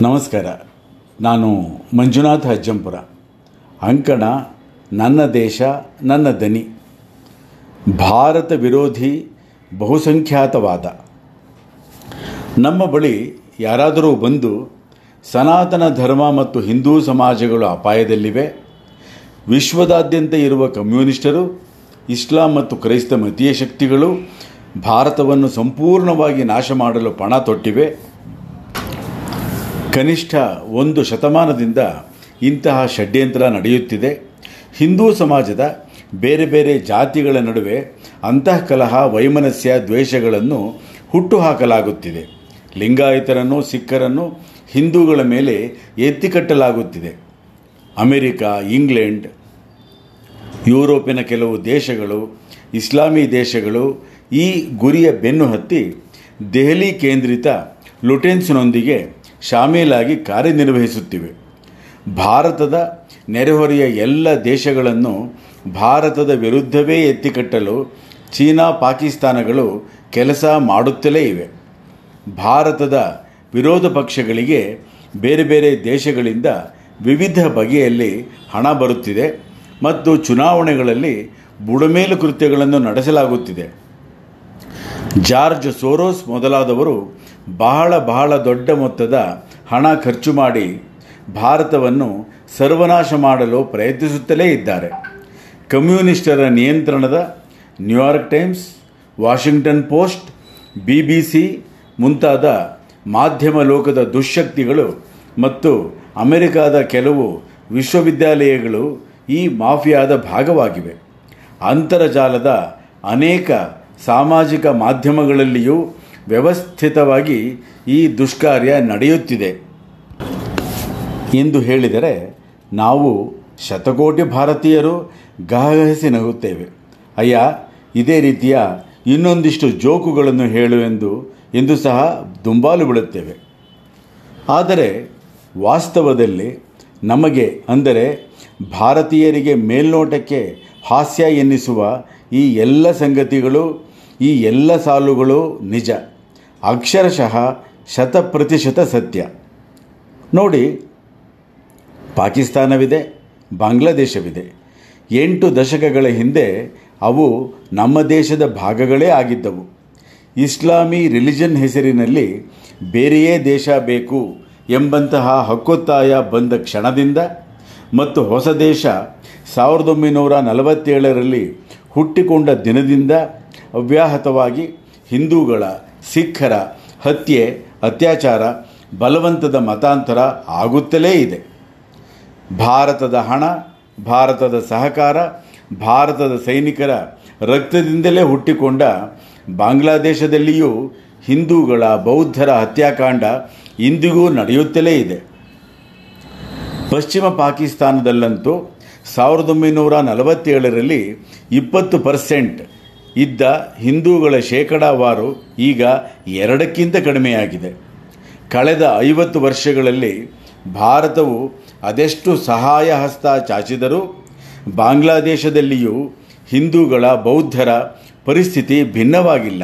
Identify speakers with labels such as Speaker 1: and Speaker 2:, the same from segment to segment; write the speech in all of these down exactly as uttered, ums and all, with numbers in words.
Speaker 1: ನಮಸ್ಕಾರ. ನಾನು ಮಂಜುನಾಥ ಅಜ್ಜಂಪುರ. ಅಂಕಣ ನನ್ನ ದೇಶ ನನ್ನ ದನಿ. ಭಾರತ ವಿರೋಧಿ ಬಹುಸಂಖ್ಯಾತವಾದ. ನಮ್ಮ ಬಳಿ ಯಾರಾದರೂ ಬಂದು ಸನಾತನ ಧರ್ಮ ಮತ್ತು ಹಿಂದೂ ಸಮಾಜಗಳು ಅಪಾಯದಲ್ಲಿವೆ, ವಿಶ್ವದಾದ್ಯಂತ ಇರುವ ಕಮ್ಯುನಿಸ್ಟರು, ಇಸ್ಲಾಂ ಮತ್ತು ಕ್ರೈಸ್ತ ಮತೀಯ ಶಕ್ತಿಗಳು ಭಾರತವನ್ನು ಸಂಪೂರ್ಣವಾಗಿ ನಾಶ ಮಾಡಲು ಪಣ ತೊಟ್ಟಿವೆ, ಕನಿಷ್ಠ ಒಂದು ಶತಮಾನದಿಂದ ಇಂತಹ ಷಡ್ಯಂತ್ರ ನಡೆಯುತ್ತಿದೆ, ಹಿಂದೂ ಸಮಾಜದ ಬೇರೆ ಬೇರೆ ಜಾತಿಗಳ ನಡುವೆ ಅಂತಃಕಲಹ, ವೈಮನಸ್ಯ, ದ್ವೇಷಗಳನ್ನು ಹುಟ್ಟುಹಾಕಲಾಗುತ್ತಿದೆ, ಲಿಂಗಾಯತರನ್ನು, ಸಿಖ್ಖರನ್ನು ಹಿಂದೂಗಳ ಮೇಲೆ ಎತ್ತಿಕಟ್ಟಲಾಗುತ್ತಿದೆ. ಅಮೆರಿಕ, ಇಂಗ್ಲೆಂಡ್, ಯುರೋಪಿನ ಕೆಲವು ದೇಶಗಳು, ಇಸ್ಲಾಮೀ ದೇಶಗಳು ಈ ಗುರಿಯ ಬೆನ್ನು ಹತ್ತಿ ದೆಹಲಿ ಕೇಂದ್ರಿತ ಲುಟೆನ್ಸ್ನೊಂದಿಗೆ ಶಾಮೀಲಾಗಿ ಕಾರ್ಯನಿರ್ವಹಿಸುತ್ತಿವೆ. ಭಾರತದ ನೆರೆಹೊರೆಯ ಎಲ್ಲ ದೇಶಗಳನ್ನು ಭಾರತದ ವಿರುದ್ಧವೇ ಎತ್ತಿಕಟ್ಟಲು ಚೀನಾ, ಪಾಕಿಸ್ತಾನಗಳು ಕೆಲಸ ಮಾಡುತ್ತಲೇ ಇವೆ. ಭಾರತದ ವಿರೋಧ ಪಕ್ಷಗಳಿಗೆ ಬೇರೆ ಬೇರೆ ದೇಶಗಳಿಂದ ವಿವಿಧ ಬಗೆಯಲ್ಲಿ ಹಣ ಬರುತ್ತಿದೆ ಮತ್ತು ಚುನಾವಣೆಗಳಲ್ಲಿ ಬುಡಮೇಲು ಕೃತ್ಯಗಳನ್ನು ನಡೆಸಲಾಗುತ್ತಿದೆ. ಜಾರ್ಜ್ ಸೋರೋಸ್ ಮೊದಲಾದವರು ಬಹಳ ಬಹಳ ದೊಡ್ಡ ಮೊತ್ತದ ಹಣ ಖರ್ಚು ಮಾಡಿ ಭಾರತವನ್ನು ಸರ್ವನಾಶ ಮಾಡಲು ಪ್ರಯತ್ನಿಸುತ್ತಲೇ ಇದ್ದಾರೆ. ಕಮ್ಯುನಿಸ್ಟರ ನಿಯಂತ್ರಣದ New York Times, Washington Post, B B C ಮುಂತಾದ ಮಾಧ್ಯಮ ಲೋಕದ ದುಶ್ಶಕ್ತಿಗಳು ಮತ್ತು ಅಮೆರಿಕದ ಕೆಲವು ವಿಶ್ವವಿದ್ಯಾಲಯಗಳು ಈ ಮಾಫಿಯಾದ ಭಾಗವಾಗಿವೆ. ಅಂತರ್ಜಾಲದ ಅನೇಕ ಸಾಮಾಜಿಕ ಮಾಧ್ಯಮಗಳಲ್ಲಿಯೂ ವ್ಯವಸ್ಥಿತವಾಗಿ ಈ ದುಷ್ಕಾರ್ಯ ನಡೆಯುತ್ತಿದೆ ಎಂದು ಹೇಳಿದರೆ ನಾವು ಶತಕೋಟಿ ಭಾರತೀಯರು ಗಹಗಹಿಸಿ ನಗುತ್ತೇವೆ. ಅಯ್ಯ, ಇದೇ ರೀತಿಯ ಇನ್ನೊಂದಿಷ್ಟು ಜೋಕುಗಳನ್ನು ಹೇಳುವೆಂದು ಎಂದು ಸಹ ದುಂಬಾಲು ಬೀಳುತ್ತೇವೆ. ಆದರೆ ವಾಸ್ತವದಲ್ಲಿ ನಮಗೆ, ಅಂದರೆ ಭಾರತೀಯರಿಗೆ ಮೇಲ್ನೋಟಕ್ಕೆ ಹಾಸ್ಯ ಎನ್ನಿಸುವ ಈ ಎಲ್ಲ ಸಂಗತಿಗಳು, ಈ ಎಲ್ಲ ಸಾಲುಗಳು ನಿಜ, ಅಕ್ಷರಶಃ ಶತಪ್ರತಿಶತ ಸತ್ಯ. ನೋಡಿ, ಪಾಕಿಸ್ತಾನವಿದೆ, ಬಾಂಗ್ಲಾದೇಶವಿದೆ. ಎಂಟು ದಶಕಗಳ ಹಿಂದೆ ಅವು ನಮ್ಮ ದೇಶದ ಭಾಗಗಳೇ ಆಗಿದ್ದವು. ಇಸ್ಲಾಮೀ ರಿಲಿಜನ್ ಹೆಸರಿನಲ್ಲಿ ಬೇರೆಯೇ ದೇಶ ಬೇಕು ಎಂಬಂತಹ ಹಕ್ಕೊತ್ತಾಯ ಬಂದ ಕ್ಷಣದಿಂದ ಮತ್ತು ಹೊಸ ದೇಶ ಸಾವಿರದ ಒಂಬೈನೂರ ನಲವತ್ತೇಳರಲ್ಲಿ ಹುಟ್ಟಿಕೊಂಡ ದಿನದಿಂದ ಅವ್ಯಾಹತವಾಗಿ ಹಿಂದೂಗಳ, ಸಿಖ್ಖರ ಹತ್ಯೆ, ಅತ್ಯಾಚಾರ, ಬಲವಂತದ ಮತಾಂತರ ಆಗುತ್ತಲೇ ಇದೆ. ಭಾರತದ ಹಣ, ಭಾರತದ ಸಹಕಾರ, ಭಾರತದ ಸೈನಿಕರ ರಕ್ತದಿಂದಲೇ ಹುಟ್ಟಿಕೊಂಡ ಬಾಂಗ್ಲಾದೇಶದಲ್ಲಿಯೂ ಹಿಂದೂಗಳ, ಬೌದ್ಧರ ಹತ್ಯಾಕಾಂಡ ಇಂದಿಗೂ ನಡೆಯುತ್ತಲೇ ಇದೆ. ಪಶ್ಚಿಮ ಪಾಕಿಸ್ತಾನದಲ್ಲಂತೂ ಸಾವಿರದ ಒಂಬೈನೂರ ನಲವತ್ತೇಳರಲ್ಲಿ ಇಪ್ಪತ್ತು ಪರ್ಸೆಂಟ್ ಇದ್ದ ಹಿಂದೂಗಳ ಶೇಕಡಾವಾರು ಈಗ ಎರಡಕ್ಕಿಂತ ಕಡಿಮೆಯಾಗಿದೆ. ಕಳೆದ ಐವತ್ತು ವರ್ಷಗಳಲ್ಲಿ ಭಾರತವು ಅದೆಷ್ಟು ಸಹಾಯ ಹಸ್ತ ಚಾಚಿದರೂ ಬಾಂಗ್ಲಾದೇಶದಲ್ಲಿಯೂ ಹಿಂದೂಗಳ, ಬೌದ್ಧರ ಪರಿಸ್ಥಿತಿ ಭಿನ್ನವಾಗಿಲ್ಲ.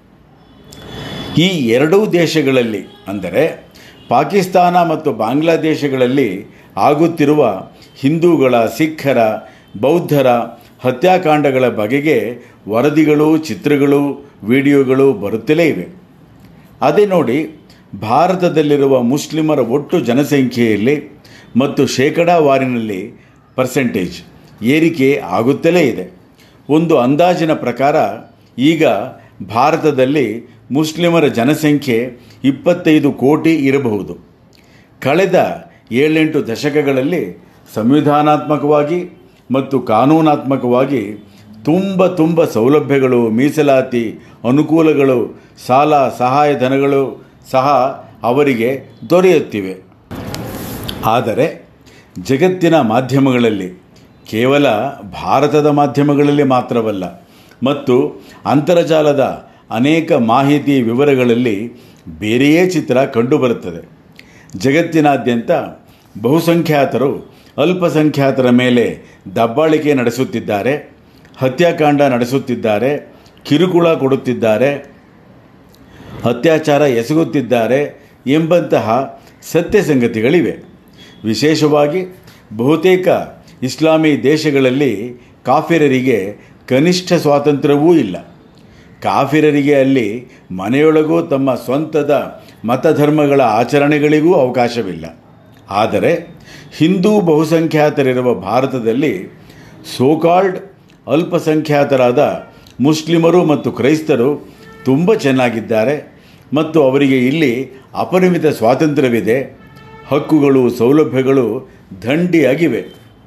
Speaker 1: ಈ ಎರಡೂ ದೇಶಗಳಲ್ಲಿ, ಅಂದರೆ ಪಾಕಿಸ್ತಾನ ಮತ್ತು ಬಾಂಗ್ಲಾದೇಶಗಳಲ್ಲಿ ಆಗುತ್ತಿರುವ ಹಿಂದೂಗಳ, ಸಿಖ್ಖರ, ಬೌದ್ಧರ ಹತ್ಯಾಕಾಂಡಗಳ ಬಗೆಗೆ ವರದಿಗಳು, ಚಿತ್ರಗಳು, ವಿಡಿಯೋಗಳು ಬರುತ್ತಲೇ ಇವೆ. ಅದೇ ನೋಡಿ, ಭಾರತದಲ್ಲಿರುವ ಮುಸ್ಲಿಮರ ಒಟ್ಟು ಜನಸಂಖ್ಯೆಯಲ್ಲಿ ಮತ್ತು ಶೇಕಡಾವಾರಿನಲ್ಲಿ ಪರ್ಸೆಂಟೇಜ್ ಏರಿಕೆ ಆಗುತ್ತಲೇ ಇದೆ. ಒಂದು ಅಂದಾಜಿನ ಪ್ರಕಾರ ಈಗ ಭಾರತದಲ್ಲಿ ಮುಸ್ಲಿಮರ ಜನಸಂಖ್ಯೆ ಇಪ್ಪತ್ತೈದು ಕೋಟಿ ಇರಬಹುದು. ಕಳೆದ ಏಳೆಂಟು ದಶಕಗಳಲ್ಲಿ ಸಂವಿಧಾನಾತ್ಮಕವಾಗಿ ಮತ್ತು ಕಾನೂನಾತ್ಮಕವಾಗಿ ತುಂಬ ತುಂಬ ಸೌಲಭ್ಯಗಳು, ಮೀಸಲಾತಿ, ಅನುಕೂಲಗಳು, ಸಾಲ ಸಹಾಯಧನಗಳು ಸಹ ಅವರಿಗೆ ದೊರೆಯುತ್ತಿವೆ. ಆದರೆ ಜಗತ್ತಿನ ಮಾಧ್ಯಮಗಳಲ್ಲಿ, ಕೇವಲ ಭಾರತದ ಮಾಧ್ಯಮಗಳಲ್ಲಿ ಮಾತ್ರವಲ್ಲ ಮತ್ತು ಅಂತರ್ಜಾಲದ ಅನೇಕ ಮಾಹಿತಿ ವಿವರಗಳಲ್ಲಿ ಬೇರೆಯೇ ಚಿತ್ರ ಕಂಡುಬರುತ್ತದೆ. ಜಗತ್ತಿನಾದ್ಯಂತ ಬಹುಸಂಖ್ಯಾತರು ಅಲ್ಪಸಂಖ್ಯಾತರ ಮೇಲೆ ದಬ್ಬಾಳಿಕೆ ನಡೆಸುತ್ತಿದ್ದಾರೆ, ಹತ್ಯಾಕಾಂಡ ನಡೆಸುತ್ತಿದ್ದಾರೆ, ಕಿರುಕುಳ ಕೊಡುತ್ತಿದ್ದಾರೆ, ಅತ್ಯಾಚಾರ ಎಸಗುತ್ತಿದ್ದಾರೆ ಎಂಬಂತಹ ಸತ್ಯ ಸಂಗತಿಗಳಿವೆ. ವಿಶೇಷವಾಗಿ ಬಹುತೇಕ ಇಸ್ಲಾಮಿ ದೇಶಗಳಲ್ಲಿ ಕಾಫಿರರಿಗೆ ಕನಿಷ್ಠ ಸ್ವಾತಂತ್ರ್ಯವೂ ಇಲ್ಲ. ಕಾಫಿರರಿಗೆ ಅಲ್ಲಿ ಮನೆಯೊಳಗೂ ತಮ್ಮ ಸ್ವಂತದ ಮತಧರ್ಮಗಳ ಆಚರಣೆಗಳಿಗೂ ಅವಕಾಶವಿಲ್ಲ. ಆದರೆ ಹಿಂದೂ ಬಹುಸಂಖ್ಯಾತರಿರುವ ಭಾರತದಲ್ಲಿ ಸೋಕಾಲ್ಡ್ ಅಲ್ಪಸಂಖ್ಯಾತರಾದ ಮುಸ್ಲಿಮರು ಮತ್ತು ಕ್ರೈಸ್ತರು ತುಂಬ ಚೆನ್ನಾಗಿದ್ದಾರೆ ಮತ್ತು ಅವರಿಗೆ ಇಲ್ಲಿ ಅಪರಿಮಿತ ಸ್ವಾತಂತ್ರ್ಯವಿದೆ. ಹಕ್ಕುಗಳು, ಸೌಲಭ್ಯಗಳು ದಂಡಿಯಾಗಿವೆ.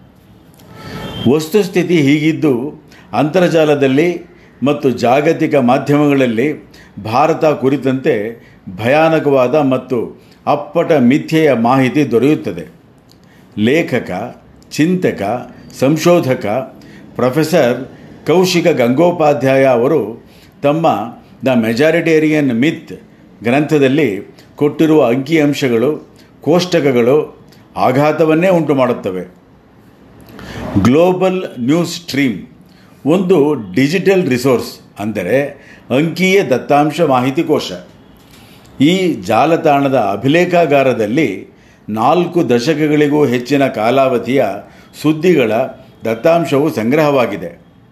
Speaker 1: ವಸ್ತುಸ್ಥಿತಿ ಹೀಗಿದ್ದು ಅಂತರ್ಜಾಲದಲ್ಲಿ ಮತ್ತು ಜಾಗತಿಕ ಮಾಧ್ಯಮಗಳಲ್ಲಿ ಭಾರತ ಕುರಿತಂತೆ ಭಯಾನಕವಾದ ಮತ್ತು ಅಪ್ಪಟ ಮಿಥ್ಯೆಯ ಮಾಹಿತಿ ದೊರೆಯುತ್ತದೆ. ಲೇಖಕ, ಚಿಂತಕ, ಸಂಶೋಧಕ ಪ್ರೊಫೆಸರ್ ಕೌಶಿಕ ಗಂಗೋಪಾಧ್ಯಾಯ ಅವರು ತಮ್ಮ ದ ಮೆಜಾರಿಟೇರಿಯನ್ ಮಿತ್ ಗ್ರಂಥದಲ್ಲಿ ಕೊಟ್ಟಿರುವ ಅಂಕಿಅಂಶಗಳು, ಕೋಷ್ಟಕಗಳು ಆಘಾತವನ್ನೇ ಉಂಟು ಮಾಡುತ್ತವೆ. ಗ್ಲೋಬಲ್ ನ್ಯೂಸ್ ಸ್ಟ್ರೀಮ್ ಒಂದು ಡಿಜಿಟಲ್ ರಿಸೋರ್ಸ್, ಅಂದರೆ ಅಂಕೀಯ ದತ್ತಾಂಶ ಮಾಹಿತಿ ಕೋಶ. ಈ ಜಾಲತಾಣದ ಅಭಿಲೇಖಾಗಾರದಲ್ಲಿ ನಾಲ್ಕು ದಶಕಗಳಿಗೂ ಹೆಚ್ಚಿನ ಕಾಲಾವಧಿಯ ಸುದ್ದಿಗಳ ದತ್ತಾಂಶವು ಸಂಗ್ರಹವಾಗಿದೆ.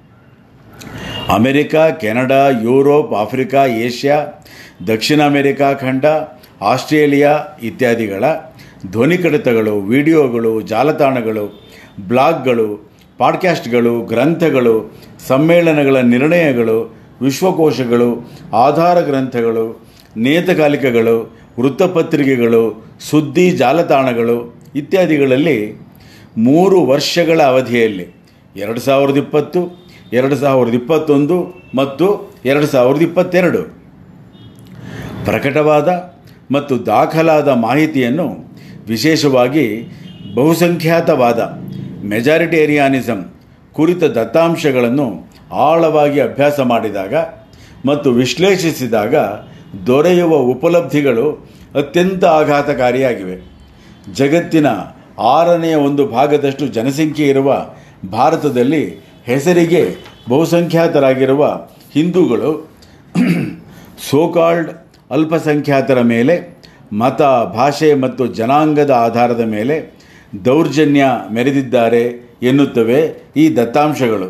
Speaker 1: America, Canada, Europe, Africa, Asia, ದಕ್ಷಿಣ ಅಮೆರಿಕಾ ಖಂಡ, ಆಸ್ಟ್ರೇಲಿಯಾ ಇತ್ಯಾದಿಗಳ ಧ್ವನಿ ಕಡಿತಗಳು, ವಿಡಿಯೋಗಳು, ಜಾಲತಾಣಗಳು, ಬ್ಲಾಗ್ಗಳು, ಪಾಡ್ಕ್ಯಾಸ್ಟ್ಗಳು, ಗ್ರಂಥಗಳು, ಸಮ್ಮೇಳನಗಳ ನಿರ್ಣಯಗಳು, ವಿಶ್ವಕೋಶಗಳು, ಆಧಾರ ಗ್ರಂಥಗಳು, ನಿಯತಕಾಲಿಕಗಳು, ವೃತ್ತಪತ್ರಿಕೆಗಳು, ಸುದ್ದಿ ಜಾಲತಾಣಗಳು ಇತ್ಯಾದಿಗಳಲ್ಲಿ ಮೂರು ವರ್ಷಗಳ ಅವಧಿಯಲ್ಲಿ ಎರಡು ಸಾವಿರದ ಇಪ್ಪತ್ತು, ಎರಡು ಸಾವಿರದ ಇಪ್ಪತ್ತೊಂದು ಮತ್ತು ಎರಡು ಸಾವಿರದ ಇಪ್ಪತ್ತೆರಡು ಪ್ರಕಟವಾದ ಮತ್ತು ದಾಖಲಾದ ಮಾಹಿತಿಯನ್ನು, ವಿಶೇಷವಾಗಿ ಬಹುಸಂಖ್ಯಾತವಾದ ಮೆಜಾರಿಟೇರಿಯಾನಿಸಮ್ ಕುರಿತ ದತ್ತಾಂಶಗಳನ್ನು ಆಳವಾಗಿ ಅಭ್ಯಾಸ ಮಾಡಿದಾಗ ಮತ್ತು ವಿಶ್ಲೇಷಿಸಿದಾಗ ದೊರೆಯುವ ಉಪಲಬ್ಧಿಗಳು ಅತ್ಯಂತ ಆಘಾತಕಾರಿಯಾಗಿವೆ. ಜಗತ್ತಿನ ಆರನೆಯ ಒಂದು ಭಾಗದಷ್ಟು ಜನಸಂಖ್ಯೆ ಇರುವ ಭಾರತದಲ್ಲಿ ಹೆಸರಿಗೆ ಬಹುಸಂಖ್ಯಾತರಾಗಿರುವ ಹಿಂದೂಗಳು ಸೋಕಾಲ್ಡ್ ಅಲ್ಪಸಂಖ್ಯಾತರ ಮೇಲೆ ಮತ, ಭಾಷೆ ಮತ್ತು ಜನಾಂಗದ ಆಧಾರದ ಮೇಲೆ ದೌರ್ಜನ್ಯ ಮೆರೆದಿದ್ದಾರೆ ಎನ್ನುತ್ತವೆ ಈ ದತ್ತಾಂಶಗಳು.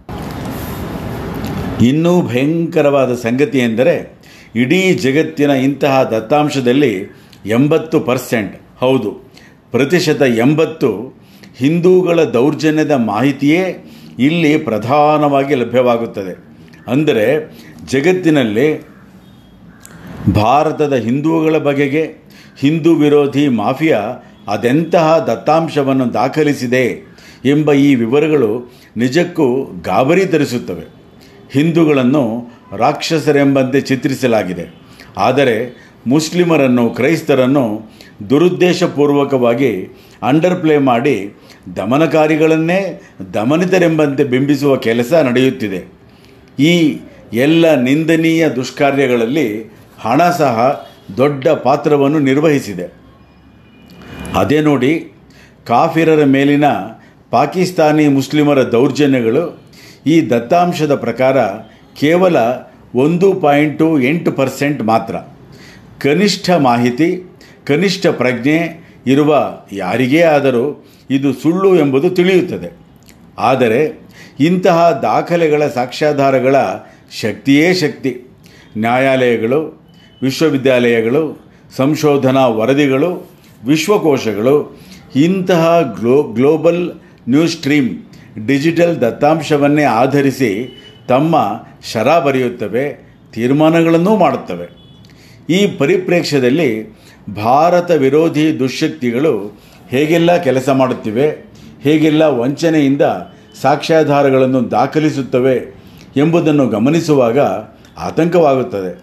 Speaker 1: ಇನ್ನೂ ಭಯಂಕರವಾದ ಸಂಗತಿ ಎಂದರೆ ಇಡೀ ಜಗತ್ತಿನ ಇಂತಹ ದತ್ತಾಂಶದಲ್ಲಿ ಎಂಬತ್ತು ಪರ್ಸೆಂಟ್ ಹೌದು ಪ್ರತಿಶತ ಎಂಬತ್ತು ಹಿಂದೂಗಳ ದೌರ್ಜನ್ಯದ ಮಾಹಿತಿಯೇ ಇಲ್ಲಿ ಪ್ರಧಾನವಾಗಿ ಲಭ್ಯವಾಗುತ್ತದೆ. ಅಂದರೆ ಜಗತ್ತಿನಲ್ಲಿ ಭಾರತದ ಹಿಂದೂಗಳ ಬಗೆಗೆ ಹಿಂದೂ ವಿರೋಧಿ ಮಾಫಿಯಾ ಅದೆಂತಹ ದತ್ತಾಂಶವನ್ನು ದಾಖಲಿಸಿದೆ ಎಂಬ ಈ ವಿವರಗಳು ನಿಜಕ್ಕೂ ಗಾಬರಿ ತರಿಸುತ್ತವೆ. ಹಿಂದೂಗಳನ್ನು ರಾಕ್ಷಸರೆಂಬಂತೆ ಚಿತ್ರಿಸಲಾಗಿದೆ. ಆದರೆ ಮುಸ್ಲಿಮರನ್ನು, ಕ್ರೈಸ್ತರನ್ನು ದುರುದ್ದೇಶಪೂರ್ವಕವಾಗಿ ಅಂಡರ್ ಪ್ಲೇ ಮಾಡಿ ದಮನಕಾರಿಗಳನ್ನೇ ದಮನಿತರೆಂಬಂತೆ ಬಿಂಬಿಸುವ ಕೆಲಸ ನಡೆಯುತ್ತಿದೆ. ಈ ಎಲ್ಲ ನಿಂದನೀಯ ದುಷ್ಕಾರ್ಯಗಳಲ್ಲಿ ಹಣ ಸಹ ದೊಡ್ಡ ಪಾತ್ರವನ್ನು ನಿರ್ವಹಿಸಿದೆ. ಅದೇ ನೋಡಿ, ಕಾಫಿರರ ಮೇಲಿನ ಪಾಕಿಸ್ತಾನಿ ಮುಸ್ಲಿಮರ ದೌರ್ಜನ್ಯಗಳು ಈ ದತ್ತಾಂಶದ ಪ್ರಕಾರ ಕೇವಲ ಒಂದು ಪಾಯಿಂಟು ಎಂಟು ಪರ್ಸೆಂಟ್ ಮಾತ್ರ. ಕನಿಷ್ಠ ಮಾಹಿತಿ, ಕನಿಷ್ಠ ಪ್ರಜ್ಞೆ ಇರುವ ಯಾರಿಗೇ ಆದರೂ ಇದು ಸುಳ್ಳು ಎಂಬುದು ತಿಳಿಯುತ್ತದೆ. ಆದರೆ ಇಂತಹ ದಾಖಲೆಗಳ ಸಾಕ್ಷ್ಯಾಧಾರಗಳ ಶಕ್ತಿಯೇ ಶಕ್ತಿ. ನ್ಯಾಯಾಲಯಗಳು, ವಿಶ್ವವಿದ್ಯಾಲಯಗಳು, ಸಂಶೋಧನಾ ವರದಿಗಳು, ವಿಶ್ವಕೋಶಗಳು ಇಂತಹ ಗ್ಲೋ ಗ್ಲೋಬಲ್ ನ್ಯೂಸ್ ಸ್ಟ್ರೀಮ್ ಡಿಜಿಟಲ್ ದತ್ತಾಂಶವನ್ನೇ ಆಧರಿಸಿ ತಮ್ಮ ಶರ ಬರೆಯುತ್ತವೆ, ತೀರ್ಮಾನಗಳನ್ನೂ ಮಾಡುತ್ತವೆ. ಈ ಪರಿಪ್ರೇಕ್ಷ್ಯದಲ್ಲಿ ಭಾರತ ವಿರೋಧಿ ದುಶ್ಶಕ್ತಿಗಳು ಹೇಗೆಲ್ಲ ಕೆಲಸ ಮಾಡುತ್ತಿವೆ, ಹೇಗೆಲ್ಲ ವಂಚನೆಯಿಂದ ಸಾಕ್ಷ್ಯಾಧಾರಗಳನ್ನು ದಾಖಲಿಸುತ್ತವೆ ಎಂಬುದನ್ನು ಗಮನಿಸುವಾಗ ಆತಂಕವಾಗುತ್ತದೆ.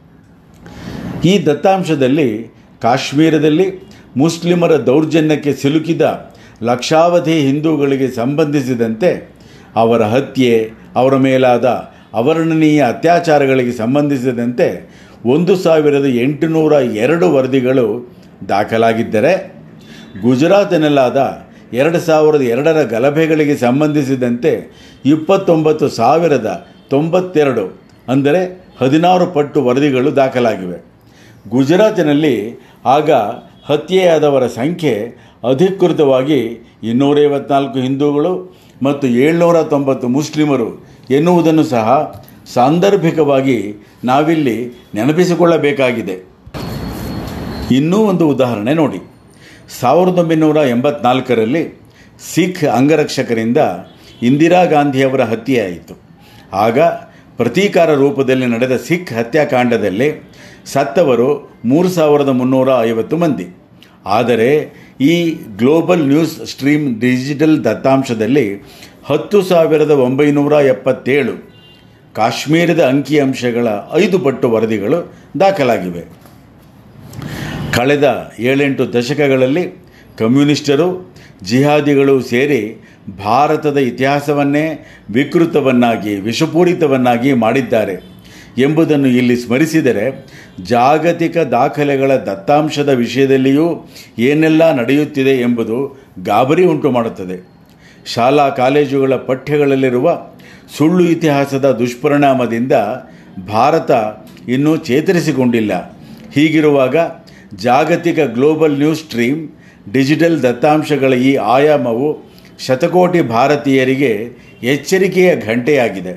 Speaker 1: ಈ ದತ್ತಾಂಶದಲ್ಲಿ ಕಾಶ್ಮೀರದಲ್ಲಿ ಮುಸ್ಲಿಮರ ದೌರ್ಜನ್ಯಕ್ಕೆ ಸಿಲುಕಿದ ಲಕ್ಷಾವಧಿ ಹಿಂದೂಗಳಿಗೆ ಸಂಬಂಧಿಸಿದಂತೆ ಅವರ ಹತ್ಯೆ, ಅವರ ಮೇಲಾದ ಅವರ್ಣನೀಯ ಅತ್ಯಾಚಾರಗಳಿಗೆ ಸಂಬಂಧಿಸಿದಂತೆ ಒಂದು ಸಾವಿರದ ಎಂಟುನೂರ ಎರಡು ವರದಿಗಳು ದಾಖಲಾಗಿದ್ದರೆ, ಗುಜರಾತಿನಲ್ಲಾದ ಎರಡು ಸಾವಿರದ ಎರಡರ ಗಲಭೆಗಳಿಗೆ ಸಂಬಂಧಿಸಿದಂತೆ ಇಪ್ಪತ್ತೊಂಬತ್ತು ಸಾವಿರದ ತೊಂಬತ್ತೆರಡು ಅಂದರೆ ಹದಿನಾರು ಪಟ್ಟು ವರದಿಗಳು ದಾಖಲಾಗಿವೆ. ಗುಜರಾತಿನಲ್ಲಿ ಆಗ ಹತ್ಯೆಯಾದವರ ಸಂಖ್ಯೆ ಅಧಿಕೃತವಾಗಿ ಇನ್ನೂರೈವತ್ನಾಲ್ಕು ಹಿಂದೂಗಳು ಮತ್ತು ಏಳ್ನೂರ ತೊಂಬತ್ತು ಮುಸ್ಲಿಮರು ಎನ್ನುವುದನ್ನು ಸಹ ಸಾಂದರ್ಭಿಕವಾಗಿ ನಾವಿಲ್ಲಿ ನೆನಪಿಸಿಕೊಳ್ಳಬೇಕಾಗಿದೆ. ಇನ್ನೂ ಒಂದು ಉದಾಹರಣೆ ನೋಡಿ. ಸಾವಿರದ ಒಂಬೈನೂರ ಎಂಬತ್ನಾಲ್ಕರಲ್ಲಿ ಸಿಖ್ ಅಂಗರಕ್ಷಕರಿಂದ ಇಂದಿರಾ ಗಾಂಧಿಯವರ ಹತ್ಯೆಯಾಯಿತು. ಆಗ ಪ್ರತೀಕಾರ ರೂಪದಲ್ಲಿ ನಡೆದ ಸಿಖ್ ಹತ್ಯಾಕಾಂಡದಲ್ಲಿ ಸತ್ತವರು ಮೂರು ಸಾವಿರದ ಮುನ್ನೂರ ಐವತ್ತು ಮಂದಿ. ಆದರೆ ಈ ಗ್ಲೋಬಲ್ ನ್ಯೂಸ್ ಸ್ಟ್ರೀಮ್ ಡಿಜಿಟಲ್ ದತ್ತಾಂಶದಲ್ಲಿ ಹತ್ತು ಸಾವಿರದ ಒಂಬೈನೂರ ಎಪ್ಪತ್ತೇಳು ಕಾಶ್ಮೀರದ ಅಂಕಿಅಂಶಗಳ ಐದು ಪಟ್ಟು ವರದಿಗಳು ದಾಖಲಾಗಿವೆ. ಕಳೆದ ಏಳೆಂಟು ದಶಕಗಳಲ್ಲಿ ಕಮ್ಯುನಿಸ್ಟರು, ಜಿಹಾದಿಗಳು ಸೇರಿ ಭಾರತದ ಇತಿಹಾಸವನ್ನೇ ವಿಕೃತವನ್ನಾಗಿ ವಿಷಪೂರಿತವನ್ನಾಗಿ ಮಾಡಿದ್ದಾರೆ ಎಂಬುದನ್ನು ಇಲ್ಲಿ ಸ್ಮರಿಸಿದರೆ ಜಾಗತಿಕ ದಾಖಲೆಗಳ ದತ್ತಾಂಶದ ವಿಷಯದಲ್ಲಿಯೂ ಏನೆಲ್ಲ ನಡೆಯುತ್ತಿದೆ ಎಂಬುದು ಗಾಬರಿ ಉಂಟು ಮಾಡುತ್ತದೆ. ಶಾಲಾ ಕಾಲೇಜುಗಳ ಪಠ್ಯಗಳಲ್ಲಿರುವ ಸುಳ್ಳು ಇತಿಹಾಸದ ದುಷ್ಪರಿಣಾಮದಿಂದ ಭಾರತ ಇನ್ನೂ ಚೇತರಿಸಿಕೊಂಡಿಲ್ಲ. ಹೀಗಿರುವಾಗ ಜಾಗತಿಕ ಗ್ಲೋಬಲ್ ನ್ಯೂಸ್ ಸ್ಟ್ರೀಮ್ ಡಿಜಿಟಲ್ ದತ್ತಾಂಶಗಳ ಈ ಆಯಾಮವು ಶತಕೋಟಿ ಭಾರತೀಯರಿಗೆ ಎಚ್ಚರಿಕೆಯ ಘಂಟೆಯಾಗಿದೆ.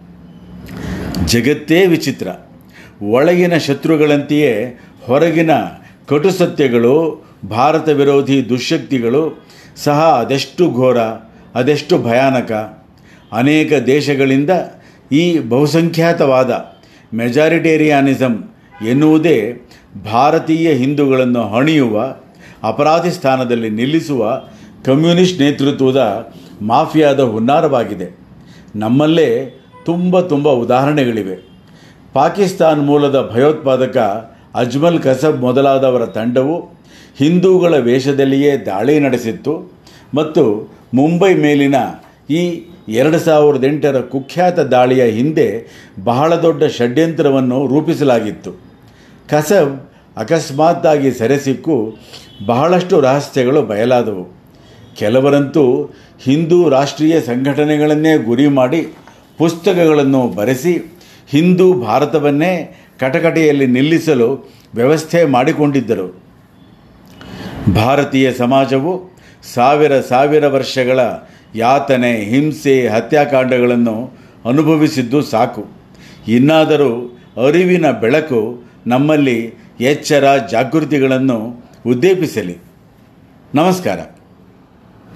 Speaker 1: ಜಗತ್ತೇ ವಿಚಿತ್ರ. ಒಳಗಿನ ಶತ್ರುಗಳಂತೆಯೇ ಹೊರಗಿನ ಕಟುಸತ್ಯಗಳು, ಭಾರತ ವಿರೋಧಿ ದುಶ್ಶಕ್ತಿಗಳು ಸಹ ಅದೆಷ್ಟು ಘೋರ, ಅದೆಷ್ಟು ಭಯಾನಕ. ಅನೇಕ ದೇಶಗಳಿಂದ ಈ ಬಹುಸಂಖ್ಯಾತವಾದ ಮೆಜಾರಿಟೇರಿಯಾನಿಸಮ್ ಎನ್ನುವುದೇ ಭಾರತೀಯ ಹಿಂದೂಗಳನ್ನು ಹಣಿಯುವ, ಅಪರಾಧಿ ಸ್ಥಾನದಲ್ಲಿ ನಿಲ್ಲಿಸುವ ಕಮ್ಯುನಿಸ್ಟ್ ನೇತೃತ್ವದ ಮಾಫಿಯಾದ ಹುನ್ನಾರವಾಗಿದೆ. ನಮ್ಮಲ್ಲೇ ತುಂಬ ತುಂಬ ಉದಾಹರಣೆಗಳಿವೆ. ಪಾಕಿಸ್ತಾನ್ ಮೂಲದ ಭಯೋತ್ಪಾದಕ ಅಜ್ಮಲ್ ಕಸಬ್ ಮೊದಲಾದವರ ತಂಡವು ಹಿಂದೂಗಳ ವೇಷದಲ್ಲಿಯೇ ದಾಳಿ ನಡೆಸಿತ್ತು ಮತ್ತು ಮುಂಬೈ ಮೇಲಿನ ಈ ಎರಡು ಸಾವಿರದ ಎಂಟರ ಕುಖ್ಯಾತ ದಾಳಿಯ ಹಿಂದೆ ಬಹಳ ದೊಡ್ಡ ಷಡ್ಯಂತ್ರವನ್ನು ರೂಪಿಸಲಾಗಿತ್ತು. ಕಸಬ್ ಅಕಸ್ಮಾತ್ತಾಗಿ ಸೆರೆಸಿಕ್ಕು ಬಹಳಷ್ಟು ರಹಸ್ಯಗಳು ಬಯಲಾದವು. ಕೆಲವರಂತೂ ಹಿಂದೂ ರಾಷ್ಟ್ರೀಯ ಸಂಘಟನೆಗಳನ್ನೇ ಗುರಿ ಮಾಡಿ ಪುಸ್ತಕಗಳನ್ನು ಬರೆಸಿ ಹಿಂದೂ ಭಾರತವನ್ನೇ ಕಟಕಟೆಯಲ್ಲಿ ನಿಲ್ಲಿಸಲು ವ್ಯವಸ್ಥೆ ಮಾಡಿಕೊಂಡಿದ್ದರು. ಭಾರತೀಯ ಸಮಾಜವು ಸಾವಿರ ಸಾವಿರ ವರ್ಷಗಳ ಯಾತನೆ, ಹಿಂಸೆ, ಹತ್ಯಾಕಾಂಡಗಳನ್ನು ಅನುಭವಿಸಿದ್ದು ಸಾಕು. ಇನ್ನಾದರೂ ಅರಿವಿನ ಬೆಳಕು ನಮ್ಮಲ್ಲಿ ಎಚ್ಚರ, ಜಾಗೃತಿಗಳನ್ನು ಉದ್ದೇಪಿಸಲಿ. ನಮಸ್ಕಾರ.